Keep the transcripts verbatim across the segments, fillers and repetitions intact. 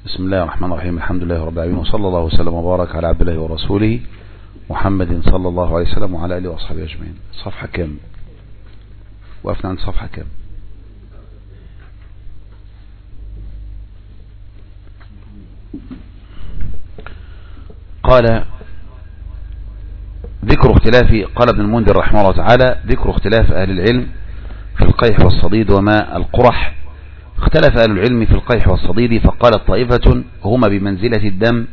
بسم الله الرحمن الرحيم. الحمد لله رب العالمين، وصلى الله وسلم وبارك على عبد الله ورسوله محمد صلى الله عليه وسلم وعلى آله وأصحابه أجمعين. صفحة كم؟ وقفنا عند صفحة كم؟ قال ذكر اختلاف قال ابن المنذر رحمه الله تعالى ذكر اختلاف أهل العلم في القيح والصديد وما القرح. اختلف أهل العلم في القيح والصديد، فقالت طائفة هما بمنزلة الدم.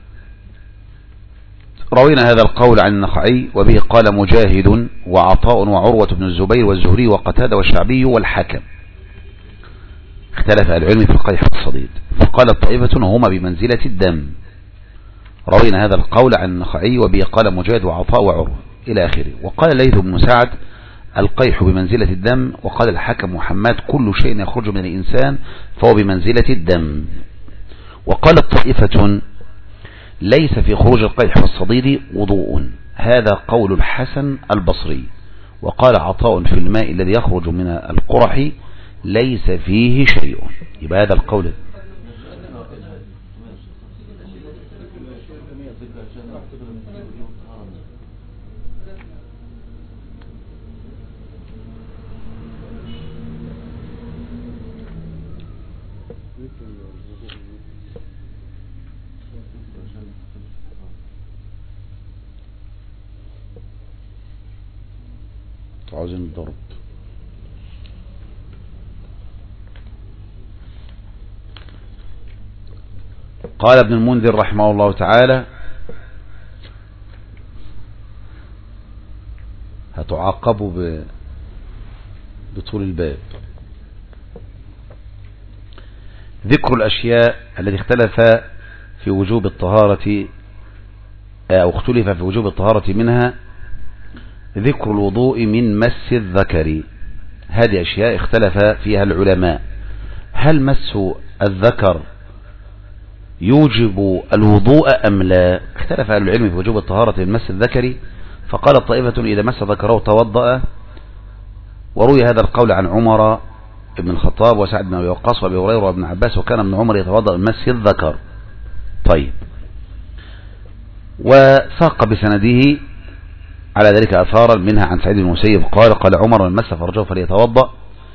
روينا هذا القول عن النخعي، وبه قال مجاهد وعطاء وعروة بن الزبير والزهري وقتادة والشعبي والحكم. اختلف أهل العلم في القيح والصديد، فقالت طائفة هما بمنزلة الدم. روينا هذا القول عن النخعي، وبه قال مجاهد وعطاء وعروة إلى آخره. وقال الليث بن سعد القيح بمنزلة الدم. وقال الحكم وحماد كل شيء يخرج من الإنسان فهو بمنزلة الدم. وقالت طائفة ليس في خروج القيح والصديد وضوء، هذا قول الحسن البصري. وقال عطاء في الماء الذي يخرج من القرح ليس فيه شيء. يبقى هذا القول عاوزين الضرب. قال ابن المنذر رحمه الله تعالى هتعاقبوا بطول الباب. ذكر الأشياء التي اختلف في وجوب الطهارة أو اختلف في وجوب الطهارة منها ذكر الوضوء من مس الذكر. هذه أشياء اختلف فيها العلماء، هل مس الذكر يوجب الوضوء أم لا؟ اختلف أهل العلم في وجوب الطهارة من مس الذكر، فقال طائفة إذا مس ذكره توضأ. وروي هذا القول عن عمر بن الخطاب وسعد بن أبي وقاص وأبي هريرة وابن عباس، وكان ابن عمر يتوضأ من مس الذكر. طيب، وساق بسنده على ذلك أثارا منها عن سعيد بن المسيب قال قال عمر من مس فرجه فليتوضأ.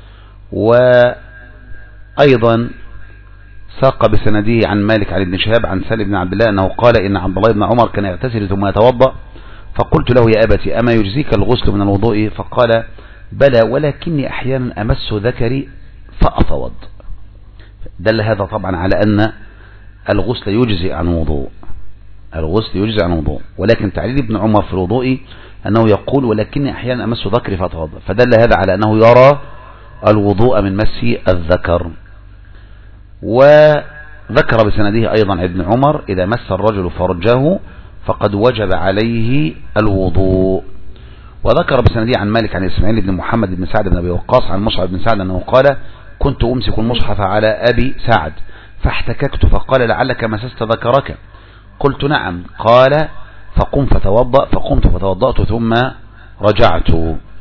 وأيضا ساق بسنده عن مالك عن ابن شهاب عن سالم بن عبد الله أنه قال إن عبد الله بن عمر كان يغتسل ثم يتوضأ، فقلت له يا أبتي أما يجزيك الغسل من الوضوء؟ فقال بلى ولكني أحيانا أمس ذكري فأتوضأ. دل هذا طبعا على أن الغسل يجزي عن وضوء، الغسل يجزي عن وضوء، ولكن تعليل ابن عمر في الوضوء أنه يقول ولكني أحيانا أمس ذكري فأتوضأ، فدل هذا على أنه يرى الوضوء من مس الذكر. وذكر بسنده أيضا ابن عمر إذا مس الرجل فرجه فقد وجب عليه الوضوء. وذكر بسنده عن مالك عن إسماعيل بن محمد بن سعد بن أبي وقاص عن مصعب بن سعد أنه قال كنت أمسك المصحف على أبي سعد فاحتككت فقال لعلك مسست ذكرك؟ قلت نعم. قال فقم فتوضأ، فقمت فتوضأت ثم رجعت.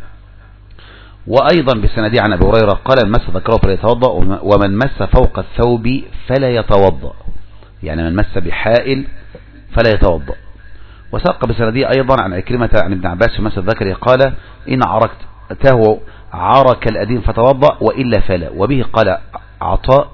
وأيضا بسندي عن أبي هريرة قال من مس ذكره فليتوضأ، ومن مس فوق الثوب فلا يتوضأ، يعني من مس بحائل فلا يتوضأ. وساق بسندي أيضا عن عكرمة عن ابن عباس في مس الذكر قال إن عركته عرك الأديم فتوضأ وإلا فلا. وبه قال عطاء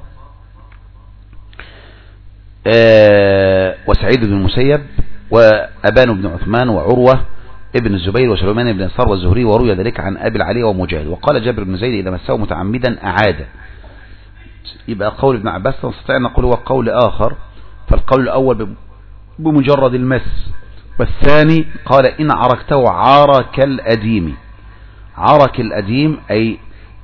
أه وسعيد بن المسيب وأبان بن عثمان وعروة ابن الزبير وسليمان بن يسار والزهري، وروي ذلك عن أبي العلي ومجاهد. وقال جابر بن زيد إذا مسه متعمدا أعاد. يبقى قول ابن عباس نستطيع أن نقول هو قول آخر، فالقول الأول بمجرد المس، والثاني قال إن عركته عرك الأديم. عرك الأديم أي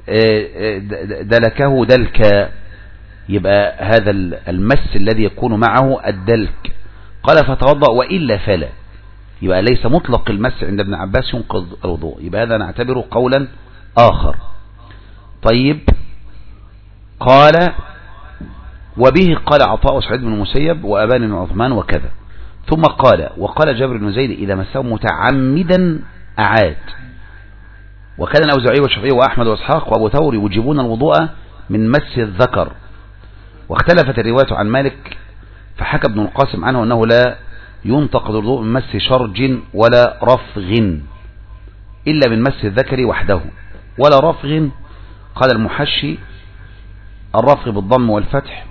دلكه دلكا، يبقى هذا المس الذي يكون معه الدلك. قال فتوضأ وإلا فلا، يبقى ليس مطلق المس عند ابن عباس ينقض الوضوء، يبقى هذا نعتبره قولا آخر. طيب، قال وبه قال عطاء سعيد بن المسيب وأبان بن عثمان وكذا. ثم قال وقال جابر بن زيد إذا مسه متعمدا أعاد. وكان الأوزاعي والشافعي وأحمد وإسحاق وأبو ثور يوجبون الوضوء من مس الذكر، واختلفت الرواية عن مالك، فحكى ابن القاسم عنه أنه لا ينتقد الوضوء من مس شرج ولا رفغ إلا من مس الذكر وحده. ولا رفغ قال المحشي الرفغ بالضم والفتح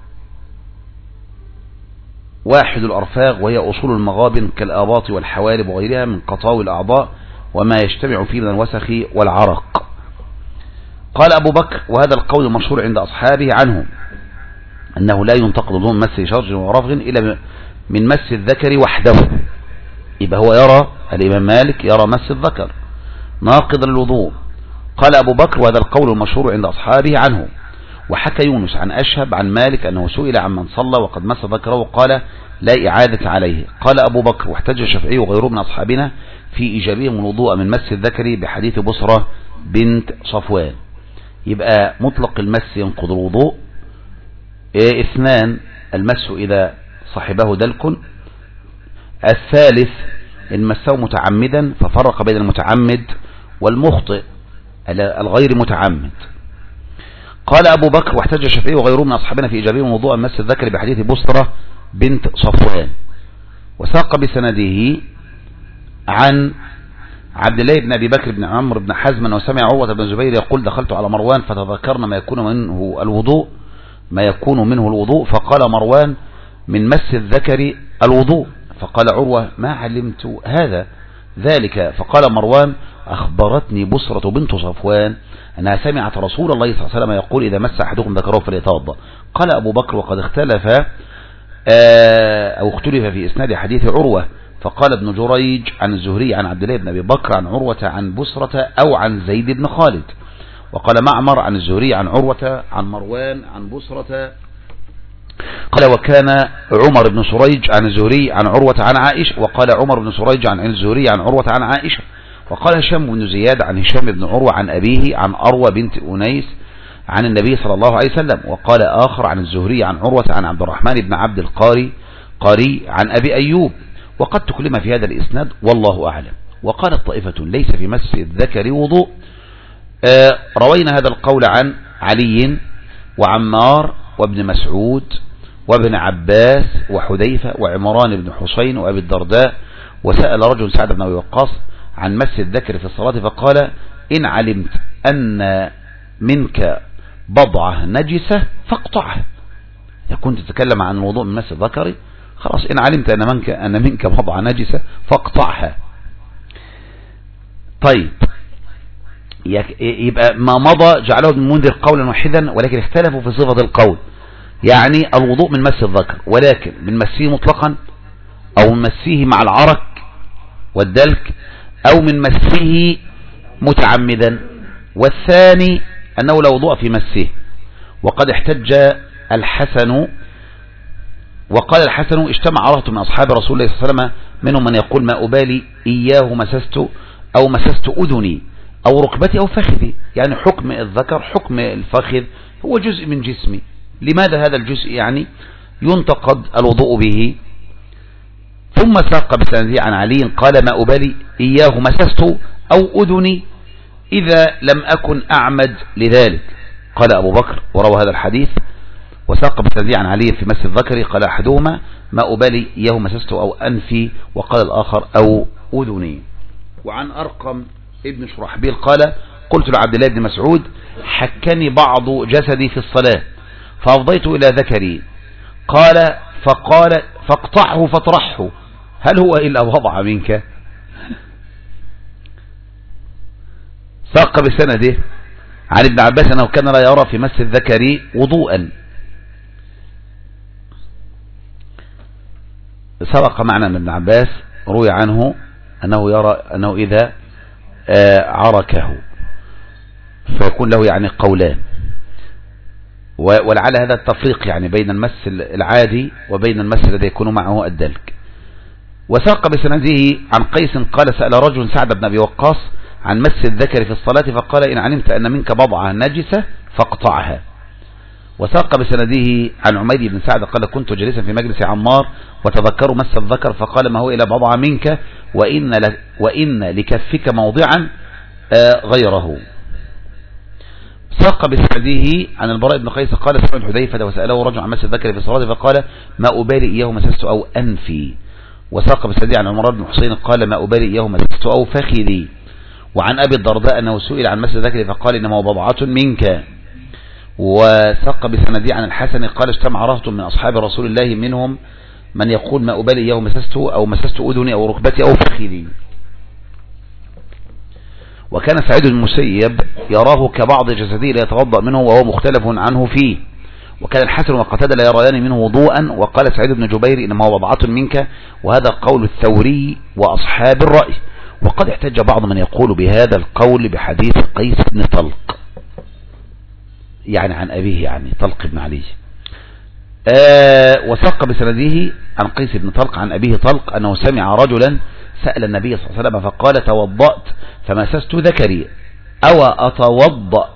واحد الأرفاغ، وهي أصول المغابن كالآباط والحوالب وغيرها من قطاوي الأعضاء وما يجتمع فيه من الوسخ والعرق. قال أبو بكر وهذا القول المشهور عند أصحابه عنه أنه لا ينتقد الوضوء من مس شرج ورفغ إلا من مس الذكر وحده. يبقى هو يرى الإمام مالك يرى مس الذكر ناقضا للوضوء. قال أبو بكر وهذا القول المشهور عند أصحابه عنه. وحكى يونس عن أشهب عن مالك أنه سئل عن من صلى وقد مس ذكره وقال لا إعادة عليه. قال أبو بكر واحتج الشافعي وغيره من أصحابنا في إيجابهم الوضوء من مس الذكر بحديث بصرة بنت صفوان. يبقى مطلق المس ينقض الوضوء. إيه اثنان المس إذا صاحبه دلك. الثالث إن مسه متعمدا ففرق بين المتعمد والمخطئ الغير متعمد. قال أبو بكر واحتج الشافعي وغيره من أصحابنا في إيجابهم وضوء مس الذكر بحديث بصرة بنت صفوان. وساق بسنده عن عبد الله بن أبي بكر بن عمرو بن حزم وسمع عروة بن زبير يقول دخلت على مروان فتذكرنا ما يكون منه الوضوء ما يكون منه الوضوء فقال مروان من مس الذكر الوضوء. فقال عروة ما علمت هذا ذلك. فقال مروان أخبرتني بصرة بنت صفوان أنها سمعت رسول الله صلى الله عليه وسلم يقول إذا مس أحدكم ذكره فليتوضأ. قال أبو بكر وقد اختلف أو اختلف في إسناد حديث عروة. فقال ابن جريج عن الزهري عن عبد الله بن أبي بكر عن عروة عن بصرة أو عن زيد بن خالد. وقال معمر عن الزهري عن عروة عن مروان عن بصرة. قال وكان عمر بن سريج عن الزهري عن عروة عن عائشة. وقال عمر بن سريج عن الزهري عن عروة عن عائشة. وقال هشام بن زياد عن هشام بن عروة عن أبيه عن أروى بنت أنيس عن النبي صلى الله عليه وسلم. وقال آخر عن الزهري عن عروة عن عبد الرحمن بن عبد القاري قاري عن أبي أيوب. وقد تكلم في هذا الإسناد والله أعلم. وقالت طائفة ليس في مس الذكر وضوء. آه روينا هذا القول عن علي وعمار وابن مسعود وابن عباس وحذيفة وعمران بن حسين وأبي الدرداء. وسأل رجل سعد بن أبي وقاص عن مس الذكر في الصلاة فقال إن علمت أن منك بضعة نجسة فاقطعها. كنت تتكلم عن الوضوء من مس الذكر خلاص إن علمت أن منك, أن منك بضعة نجسة فاقطعها. طيب يبقى ما مضى جعله ابن المنذر قولا واحدا ولكن اختلفوا في صفة القول. يعني الوضوء من مس الذكر ولكن من مسيه مطلقا أو من مسيه مع العرق والدلك أو من مسه متعمدا. والثاني أنه لا وضوء في مسه. وقد احتج الحسن وقال الحسن اجتمع رهط من أصحاب رسول الله صلى الله عليه وسلم منهم من يقول ما أبالي إياه مسست أو مسست أذني أو ركبتي أو فخذي. يعني حكم الذكر حكم الفخذ هو جزء من جسمي. لماذا هذا الجزء يعني ينتقد الوضوء به؟ ثم ساق بسنده عن علي قال ما أبالي إياه مسست أو أذني إذا لم أكن أعمد لذلك. قال أبو بكر وروى هذا الحديث وساق بسنده عن علي في مس الذكر قال أحدهما ما أبالي إياه مسست أو أنفي وقال الآخر أو أذني. وعن أرقم ابن شرحبيل قال قلت لعبد الله بن مسعود حكني بعض جسدي في الصلاة فأفضيت إلى ذكري قال فقال فاقطعه فاطرحه هل هو إلا وضع منك. ساق بسنده عن ابن عباس أنه كان لا يرى في مس الذكر وضوءا. سبق معنا أن ابن عباس روي عنه أنه يرى أنه إذا عركه فيكون له يعني قولان. ولعل هذا التفريق يعني بين المس العادي وبين المس الذي يكون معه الدلك. وساق بسنده عن قيس قال سأل رجل سعد بن أبي وقاص عن مس الذكر في الصلاة فقال إن علمت أن منك بضعة نجسة فاقطعها. وساق بسنده عن عميد بن سعد قال كنت جالسا في مجلس عمار وتذكروا مس الذكر فقال ما هو إلا بضعة منك وإن, وإن لكفك موضعا غيره. ساق بسنده عن البراء بن قيس قال سمعت حذيفة وسأله رجل عن مس الذكر في الصلاة فقال ما أبالي إياه مسست أو أنفي. وساق بسنده عن عمران بن حسين قال ما أبالي إياه مسست أو فخذي. وعن أبي الدرداء أنه سئل عن مس الذكر فقال إنما هو بضعة منك. وساق بسنده عن الحسن قال اجتمع رهط من أصحاب رسول الله منهم من يقول ما أبالي إياه مسسته أو مسست أذني أو ركبتي أو فخذي. وكان سعيد بن المسيب يراه كبعض جسده لا يتوضأ منه وهو مختلف عنه فيه. وكان الحسن وقتادة لا يريان منه وضوءا. وقال سعيد بن جبير إنما هو بضعة منك، وهذا قول الثوري وأصحاب الرأي. وقد احتج بعض من يقول بهذا القول بحديث قيس بن طلق، يعني عن أبيه، يعني طلق بن علي. آه وساق بسنده عن قيس بن طلق عن أبيه طلق أنه سمع رجلا سأل النبي صلى الله عليه وسلم فقال توضأت فمسست ذكري أو أتوضأ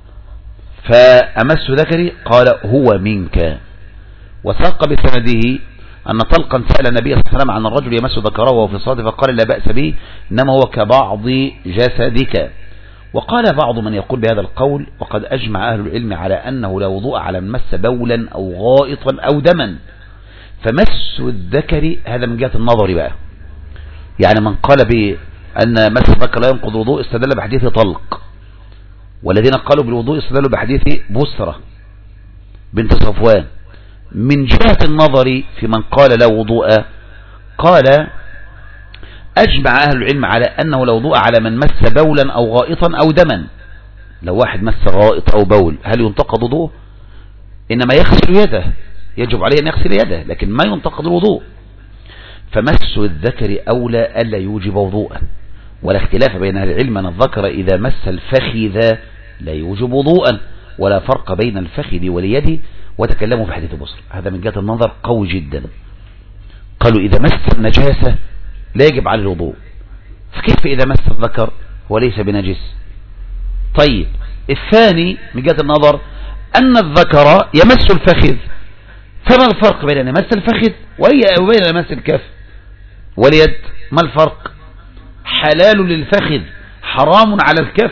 فأمس ذكري قال هو منك. وساق بسنده أن طلقا سأل النبي صلى الله عليه وسلم عن الرجل يمس ذكره وهو في الصلاة فقال لا بأس به إنما هو كبعض جسدك. وقال بعض من يقول بهذا القول وقد أجمع أهل العلم على أنه لا وضوء على من مس بولا أو غائطا أو دما. فمس الذكر هذا من جهة النظر بقى، يعني من قال بأن مس الذكر لا ينقض الوضوء استدل بحديث طلق، والذين قالوا بالوضوء استدلوا بحديث بسرة بنت صفوان. من جهة النظر في من قال لا وضوء قال أجمع أهل العلم على أنه لا وضوء على من مس بولا أو غائطا أو دما. لو واحد مس غائط أو بول هل ينتقض وضوءه؟ إنما يغسل يده، يجب عليه أن يغسل يده، لكن ما ينتقض الوضوء. فمس الذكر أولى ألا يوجب وضوءا، ولا اختلاف بين أهل العلم أن الذكر إذا مس الفخذ لا يوجب وضوءا، ولا فرق بين الفخذ واليد. وتكلموا في حديث بصر، هذا من جهة النظر قوي جدا. قالوا إذا مس النجاسة لا يجب على الوضوء، فكيف إذا مس الذكر وليس بنجس؟ طيب الثاني من جهة النظر أن الذكر يمس الفخذ، فما الفرق بين أن يمس الفخذ وبين أن يمس الكف واليد؟ ما الفرق؟ حلال للفخذ حرام على الكف.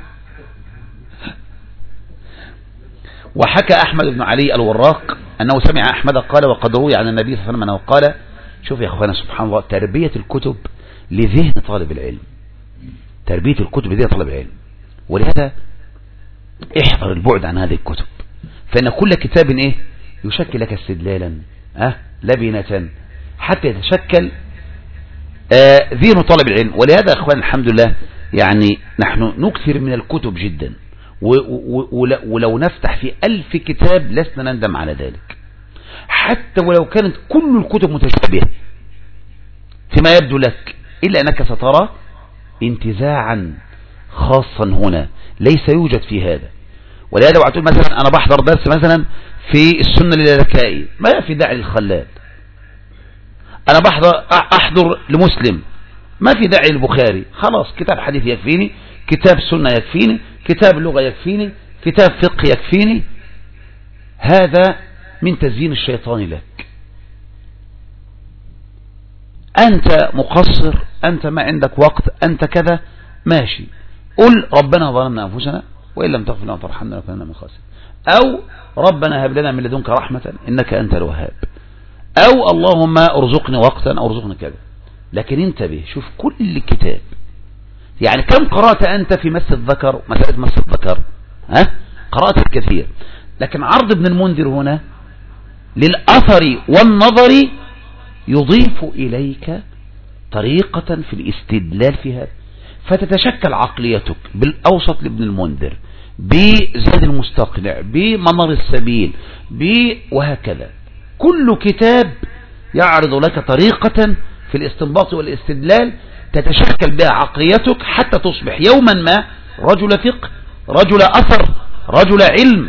وحكى أحمد بن علي الوراق أنه سمع أحمد قال وقد روي عن النبي صلى الله عليه وسلم أنه قال، شوف يا أخوانا سبحان الله، تربية الكتب لذهن طالب العلم، تربية الكتب لذهن طالب العلم. ولهذا احذر البعد عن هذه الكتب، فإن كل كتاب إيه يشكل لك استدلالا أه لبنة حتى يتشكل آه ذهن طالب العلم. ولهذا يا أخوان الحمد لله يعني نحن نكثر من الكتب جدا، ولو نفتح في ألف كتاب لسنا نندم على ذلك، حتى ولو كانت كل الكتب متشابهة فيما يبدو لك، إلا أنك سترى انتزاعا خاصا هنا ليس يوجد في هذا. ولهذا وعدتم مثلا أنا بحضر درس مثلا في السنة للذكائي، ما في داعي للخلال. أنا بحضر أحضر لمسلم، ما في داعي للبخاري، خلاص كتاب حديث يكفيني، كتاب سنة يكفيني، كتاب لغة يكفيني، كتاب فقه يكفيني. هذا من تزيين الشيطان لك. أنت مقصر، أنت ما عندك وقت، أنت كذا، ماشي، قل ربنا ظلمنا أنفسنا وإن لم تغفر لنا وترحمنا لنكونن من الخاسرين، أو ربنا هب لنا من لدنك رحمة إنك أنت الوهاب، أو اللهم ارزقني وقتا أو ارزقني كذا. لكن انتبه، شوف كل الكتاب، يعني كم قرأت أنت في مس الذكر، مسألة مس الذكر؟ ها؟ قرأت الكثير. لكن عرض ابن المنذر هنا للأثر والنظر يضيف إليك طريقة في الاستدلال في هذا، فتتشكل عقليتك بالأوسط لابن المنذر، بزاد المستقنع، بمنار السبيل، وهكذا. كل كتاب يعرض لك طريقة في الاستنباط والاستدلال تتشكل بها عقليتك حتى تصبح يوما ما رجل فقه، رجل أثر، رجل علم،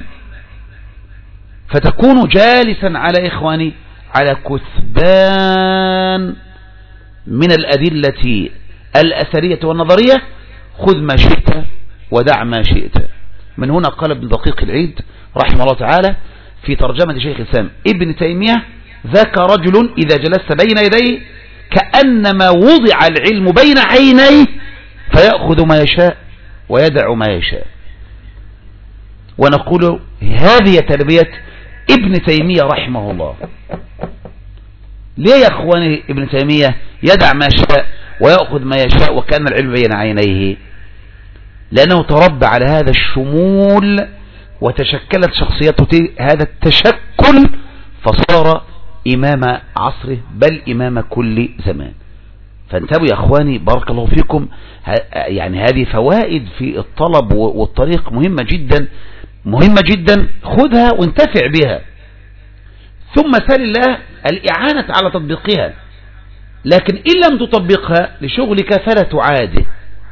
فتكون جالسا على إخواني على كثبان من الأدلة الأثرية والنظرية. خذ ما شئت ودع ما شئت. من هنا قال ابن دقيق العيد رحمه الله تعالى في ترجمة شيخ الإسلام ابن تيمية: ذاك رجل إذا جلست بين يديه كأنما وضع العلم بين عينيه فيأخذ ما يشاء ويدع ما يشاء. ونقول هذه تربية ابن تيمية رحمه الله. ليه يا اخواني ابن تيمية يدع ما شاء ويأخذ ما يشاء وكأن العلم بين عينيه؟ لأنه تربى على هذا الشمول وتشكلت شخصيته هذا التشكل، فصار إمام عصره بل إمام كل زمان. فانتبهوا يا اخواني بارك الله فيكم، يعني هذه فوائد في الطلب والطريق مهمة جدا مهمة جدا، خذها وانتفع بها، ثم سل الله الإعانة على تطبيقها. لكن إن لم تطبقها لشغلك فلا تعادي.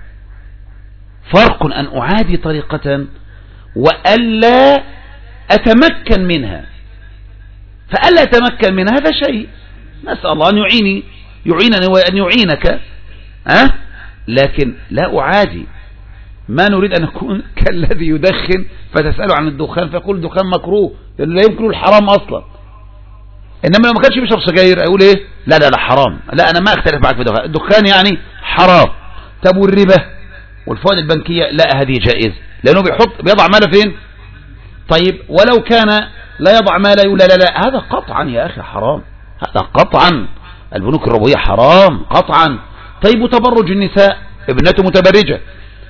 فرق أن أعادي طريقة وألا أتمكن منها. فألا أتمكن منها هذا شيء، نسأل الله أن يعيني يعينني وأن يعينك، أه؟ لكن لا أعادي. ما نريد أن نكون كالذي يدخن فتسأله عن الدخان فيقول الدخان مكروه لأنه لا يمكن الحرام أصلا. إنما لو ما كانش بيشرب سجاير أقول إيه؟ لا لا لا حرام، لا أنا ما أختلف معك في الدخان، الدخان يعني حرام. طب والربا والفوائد البنكية؟ لا هذه جائز لأنه بيحط بيضع ماله فين؟ طيب ولو كان لا يضع ماله يقول لا لا لا هذا قطعا يا أخي حرام، هذا قطعا البنوك الربوية حرام قطعا. طيب وتبرج النساء، ابنته متبرجة،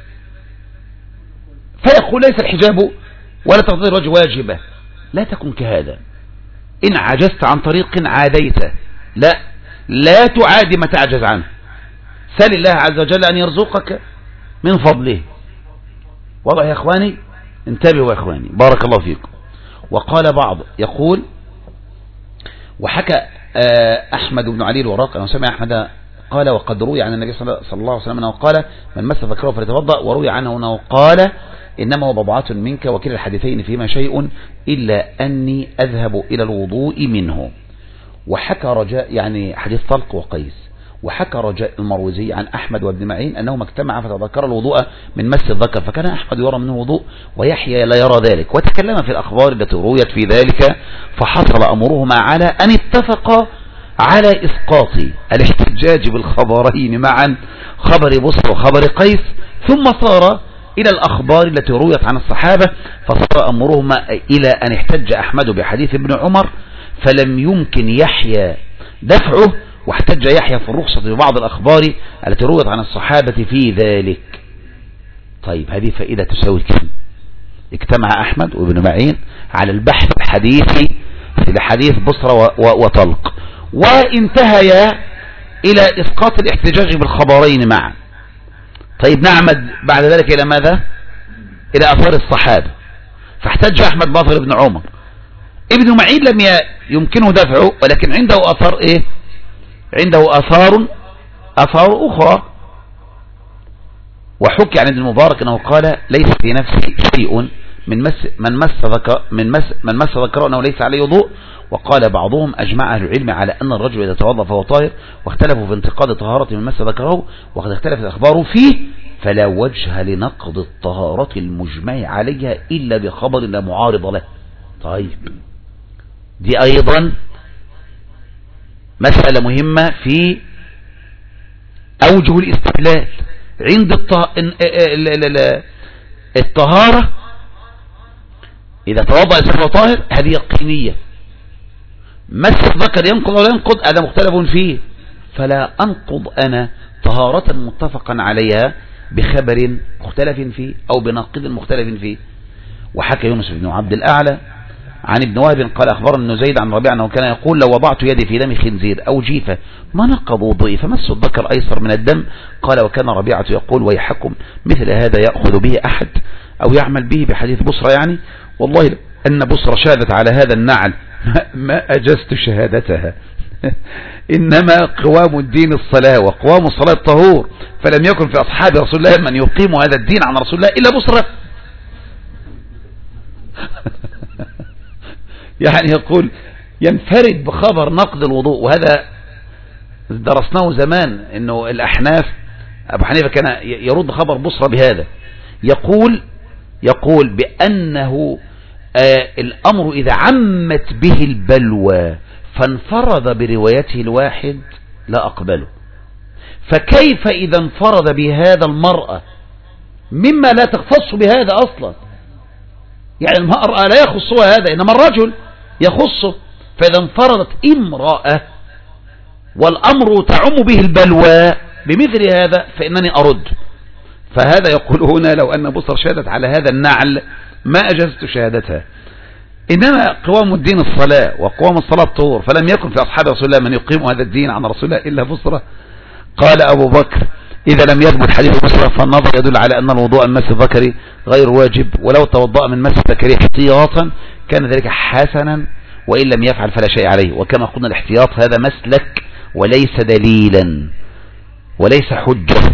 فيقول ليس الحجاب ولا تغطية الوجه واجبة. لا تكن كهذا. إن عجزت عن طريق عاديته، لا لا تعادي ما تعجز عنه. سل الله عز وجل أن يرزقك من فضله. واضح يا إخواني؟ انتبهوا يا إخواني بارك الله فيكم. وقال بعض يقول، وحكى أحمد بن علي الوراق أنه سمع أحمد قال وقد روي عن النبي صلى الله عليه وسلم أنه قال من مس ذكره فليتوضأ، وروي عنه أنه قال إنما هو بضعة منك، وكلا الحديثين فيما شيء إلا أني أذهب إلى الوضوء منه. وحكى رجاء يعني حديث طلق وقيس. وحكى رجاء المروزي عن أحمد وابن معين أنهما اجتمعا فتذكر الوضوء من مس الذكر، فكان أحمد يرى منه وضوء ويحيى لا يرى ذلك، وتكلم في الأخبار التي رويت في ذلك، فحصل أمرهما على أن اتفقا على إسقاط الاحتجاج بالخبرين معا، خبر بصر وخبر قيس، ثم صار إلى الأخبار التي رويت عن الصحابة، فصار أمرهما إلى أن احتج أحمد بحديث ابن عمر فلم يمكن يحيى دفعه، واحتج يحيى في الرخصة ببعض الأخبار التي رويت عن الصحابة في ذلك. طيب هذه فائدة تساوي كم؟ اجتمع أحمد وابن معين على البحث الحديثي في حديث بصرة وطلق، وانتهيا إلى إسقاط الاحتجاج بالخبرين معا. طيب نعمد بعد ذلك إلى ماذا؟ إلى أثار الصحابة، فاحتج أحمد باطل ابن عمر. ابن معين لم يمكنه دفعه، ولكن عنده أثار إيه؟ عنده أثار أثار أخرى. وحكي عن ابن المبارك أنه قال ليس في نفسي شيء من مس من مس ذكر من مس من مس ذكره أنه ليس عليه وضوء. وقال بعضهم أجمع أهل العلم على أن الرجل إذا توضأ فهو طاهر، واختلفوا في انتقاد طهارة من مس ذكره، وقد اختلفت الأخبار فيه، فلا وجه لنقض الطهارة المجمع عليها إلا بخبر لا معارض له. طيب دي أيضا مسألة مهمة في أوجه الاستدلال عند الطهارة. إذا توضأ الإنسان طاهر هذه يقينية. مس الذكر ينقض ولا ينقض هذا مختلف فيه، فلا أنقض أنا طهارة متفقا عليها بخبر مختلف فيه أو بناقض مختلف فيه. وحكى يونس بن عبد الأعلى عن ابن وهب قال أخبرنا ابن زيد عن ربيعة أنه كان يقول لو وضعت يدي في دم خنزير أو جيفة ما نقض وضوئي فمس الذكر أيسر من الدم. قال وكان ربيعة يقول ويحكم مثل هذا يأخذ به أحد أو يعمل به بحديث بصرة، يعني والله أن بصرة شهدت على هذا النعل ما أجزت شهادتها إنما قوام الدين الصلاة وقوام الصلاة الطهور، فلم يكن في أصحاب رسول الله من يقيم هذا الدين عن رسول الله إلا بصرة. يعني يقول ينفرد بخبر نقض الوضوء، وهذا درسناه زمان انه الأحناف أبو حنيفة كان يرد خبر بصرة بهذا، يقول يقول بأنه آه الأمر إذا عمت به البلوى فانفرد بروايته الواحد لا أقبله، فكيف إذا انفرد بهذا المرأة مما لا تختص بهذا أصلا؟ يعني المرأة لا يخصها هذا، إنما الرجل يخصه. فإذا انفردت امرأة والأمر تعم به البلوى بمثل هذا فإنني أرد. فهذا يقول هنا لو أن بصر شهدت على هذا النعل ما أجزت شهادتها. إنما قوام الدين الصلاة، وقوام الصلاة طهور، فلم يكن في أصحاب رسول الله من يقيم هذا الدين عن رسول الله إلا بصرة. قال أبو بكر إذا لم يثبت حديث بصرة فالنظر يدل على أن الوضوء من مس الذكر غير واجب، ولو توضأ من مس الذكر احتياطا كان ذلك حسنا، وإن لم يفعل فلا شيء عليه. وكما قلنا الاحتياط هذا مسلك وليس دليلا وليس حجة.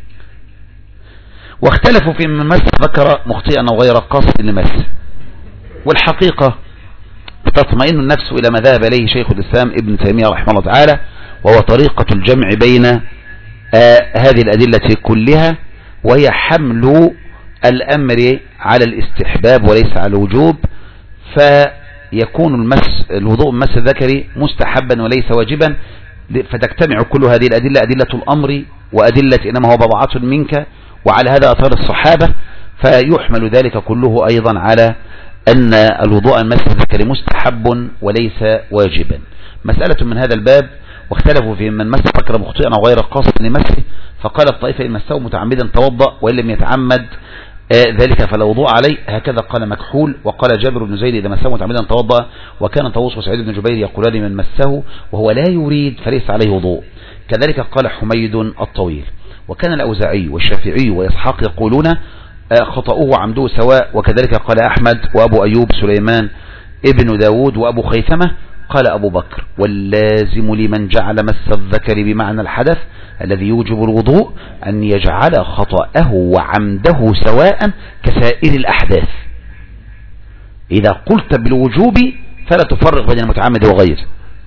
واختلفوا في من مس ذكر مخطئا أو غير قاصد لمس. والحقيقة تطمئن النفس إلى ما ذهب إليه شيخ الإسلام ابن تيمية رحمه الله تعالى، وهو طريقة الجمع بين آه هذه الأدلة كلها، وهي حمل الأمر على الاستحباب وليس على الوجوب، فيكون المس الوضوء مس الذكر مستحبا وليس واجبا، فتجتمع كل هذه الأدلة أدلة الأمر وأدلة إنما هو بضعة منك، وعلى هذا أثار الصحابة، فيحمل ذلك كله أيضا على أن الوضوء مس الذكر مستحب وليس واجبا. مسألة من هذا الباب. واختلفوا في من مس ذكر مخطئا أو غير قاصد لمسه، فقال الطائفة إن مسه متعمدا توضأ، وإن لم يتعمد ذلك فلا وضوء عليه، هكذا قال مكحول. وقال جابر بن زيد إذا مسه متعمدا توضأ، وكان طاووس وسعيد بن جبير يقولان من مسه وهو لا يريد فليس عليه وضوء. كذلك قال حميد الطويل. وكان الأوزاعي والشافعي وإسحاق يقولون خطأوه وعمدوه سواء، وكذلك قال أحمد وأبو أيوب سليمان ابن داود وأبو خيثمة. قال أبو بكر واللازم لمن جعل مس الذكر بمعنى الحدث الذي يوجب الوضوء أن يجعل خطأه وعمده سواء كسائر الأحداث. إذا قلت بالوجوب فلا تفرق بين المتعمد وغيره.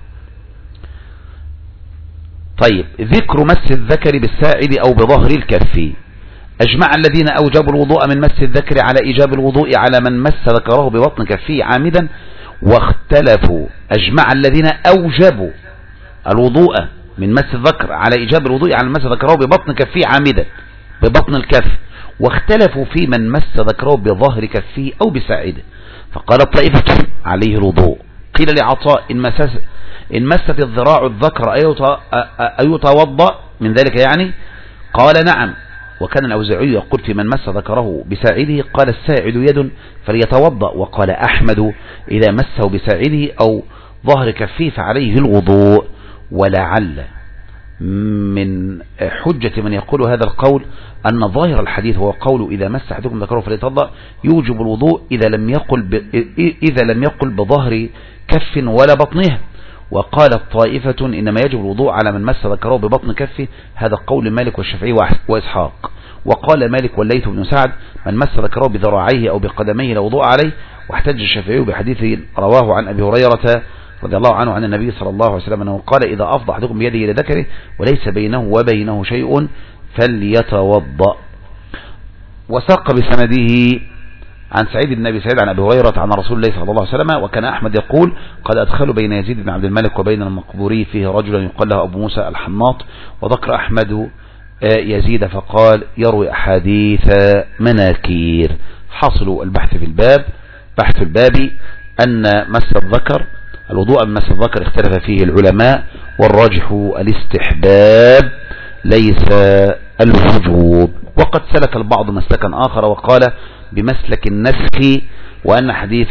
طيب، ذكر مس الذكر بالساعد أو بظهر الكف. أجمع الذين أوجبوا الوضوء من مس الذكر على إيجاب الوضوء على من مس ذكره ببطن كفه عامدا، واختلفوا. أجمع الذين أوجبوا الوضوء من مس الذكر على إيجاب الوضوء على من مس ذكره ببطن كفه عامدا ببطن الكف، واختلفوا في من مس ذكره بظهر كفه أو بساعده. فقال الطائفة عليه الوضوء. قيل لعطاء إن مس إن مست الذراع الذكر أيتوضأ من ذلك يعني؟ قال نعم. وكان الأوزاعي يقول في من مس ذكره بساعده قال الساعد يد فليتوضأ. وقال أحمد إذا مسه بساعده أو ظهر كفيه فعليه الوضوء. ولعل من حجة من يقول هذا القول أن ظاهر الحديث هو قول إذا مس أحدكم ذكره فليتوضأ يوجب الوضوء إذا لم يقل ب... إذا لم يقل بظهر كف ولا بطنها. وقال الطائفة إنما يجب الوضوء على من مس ذكره ببطن كفه، هذا قول مالك والشافعي وإسحاق. وقال مالك والليث بن سعد من مس ذكره بذراعيه أو بقدميه لا وضوء عليه. واحتج الشافعي بحديث رواه عن أبي هريرة رضي الله عنه عن النبي صلى الله عليه وسلم أنه قال إذا أفضى أحدكم بيده إلى ذكره وليس بينه وبينه شيء فليتوضأ. وساق بسنده عن سعيد بن أبي سعيد عن أبي هريرة عن رسول الله صلى الله عليه وسلم. وكان أحمد يقول قد أدخلوا بين يزيد بن عبد الملك وبين المقبوري فيه رجلا يقال له أبو موسى الحناط. وذكر أحمد يزيد فقال يروي أحاديث مناكير. حاصل البحث في الباب بحث الباب أن مس الذكر الوضوء من مس الذكر اختلف فيه العلماء، والراجح الاستحباب ليس الوجوب. وقد سلك البعض مسلكا آخر وقال بمسلك النسخ، وأن حديث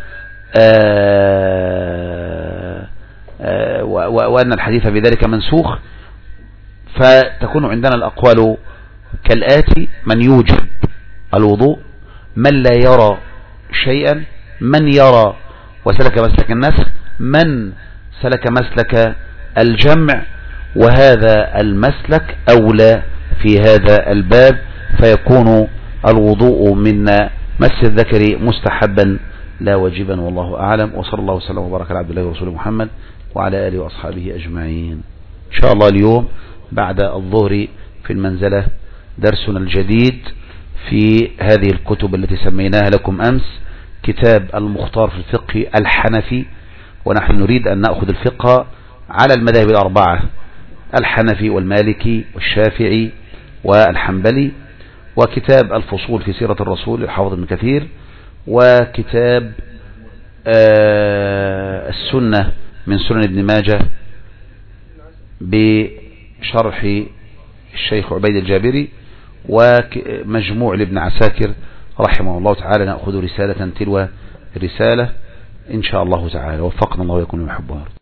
آآ آآ وأن الحديث بذلك منسوخ. فتكون عندنا الأقوال كالآتي: من يوجب الوضوء، من لا يرى شيئا، من يرى وسلك مسلك النسخ، من سلك مسلك الجمع. وهذا المسلك أولى في هذا الباب، فيكون الوضوء من مس الذكر مستحبا لا واجبا، والله أعلم. وصلى الله وسلم وبارك على عبد الله ورسوله محمد وعلى آله وأصحابه أجمعين. إن شاء الله اليوم بعد الظهر في المنزلة درسنا الجديد في هذه الكتب التي سميناها لكم أمس كتاب المختار في الفقه الحنفي، ونحن نريد أن نأخذ الفقه على المذاهب الأربعة: الحنفي والمالكي والشافعي والحنبلي. وكتاب الفصول في سيرة الرسول للحافظ ابن كثير، وكتاب السنة من سنن ابن ماجه بشرح الشيخ عبيد الجابري، ومجموع لابن عساكر رحمه الله تعالى. نأخذ رسالة تلو رسالة إن شاء الله تعالى. وفقنا الله ويكون يحبها.